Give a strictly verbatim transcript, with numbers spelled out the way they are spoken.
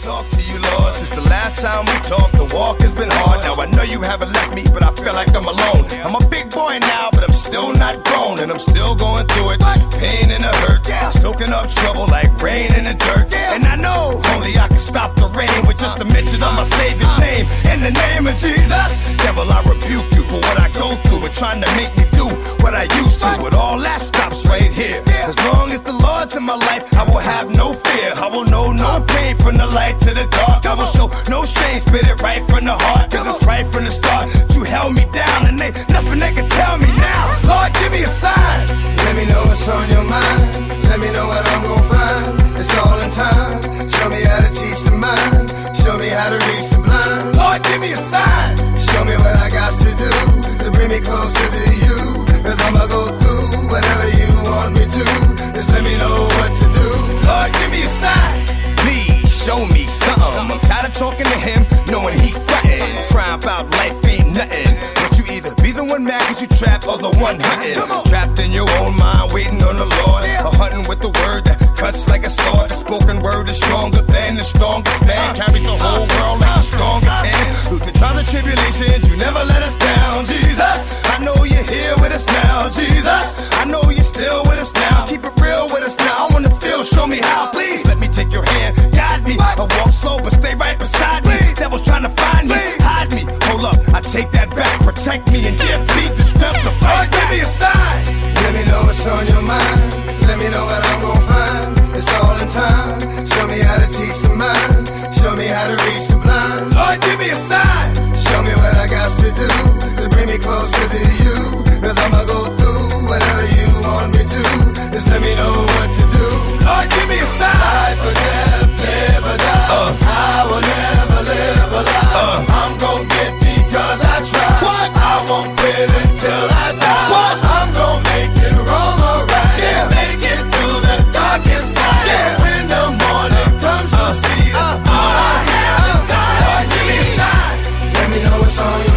talk to you, Lord. Since the last time we talked, the walk has been hard. Now I know you haven't left me, but I feel like I'm alone. I'm a big boy now, but I'm still not grown, and I'm still going through it. Pain and a hurt, soaking up trouble like rain in the dirt. And I know only I can stop the rain with just a mention of my Savior's name. In the name of Jesus, devil, I rebuke you for what I go through and trying to make me do what I used to. But all that stops right here. As long as the Lord's in my life, I will have no fear. I will know no pain from the light to the dark. I will show no shame, spit it right from the heart, cause it's right from the start. You held me down and ain't nothing they can tell me now. Lord, give me a sign. Let me know what's on your mind. Let me know what I'm gonna find. It's all in time. Show me how to teach the mind. Show me how to reach the blind. Lord, give me a sign. Show me what I got to do to bring me closer to you. Cause I'ma go through whatever you want me to. Just let me know what to do. Lord, give me a sign. Please show me something. I'm tired of talking to him, knowing he frontin'. Crying about life ain't nothing. But you either be the one mad cause you trapped or the one hunting. Trapped in your own mind, waiting on the Lord. Or hunting with the word that cuts like a sword. The spoken word is stronger than the strongest man. Carries the whole world like the strongest hand. Through the trials and tribulations, you never let us down. Jesus, I know you're here with us now. Jesus, I know you're still with us now. Keep it real with us now. I wanna feel, show me how. Please let me take your hand, guide me. I walk slow but stay right beside me. Devil's trying to find me, hide me. Hold up, I take that back. Protect me and give me the strength to fight. Give me a sign. Let me know what's on your mind. Let me know what I'm gonna find. It's all in time. Show me how to teach the mind. Show me how to reach the blind. Lord, give me a sign. Show me what I got to do to bring me closer to you. Cause I'ma go through whatever you want me to. Just let me know what to do. Lord, give me a sign. Life or death, live or die. Uh. I will never live a lie. Uh. I'm gon' get because I try. What? I won't quit until I die. What? I'm gon' make it wrong or right. Yeah. Make it through the darkest night. Yeah. When the morning comes, you'll see it. Uh. All I have is God. Lord, give me a sign. Let me know what's on your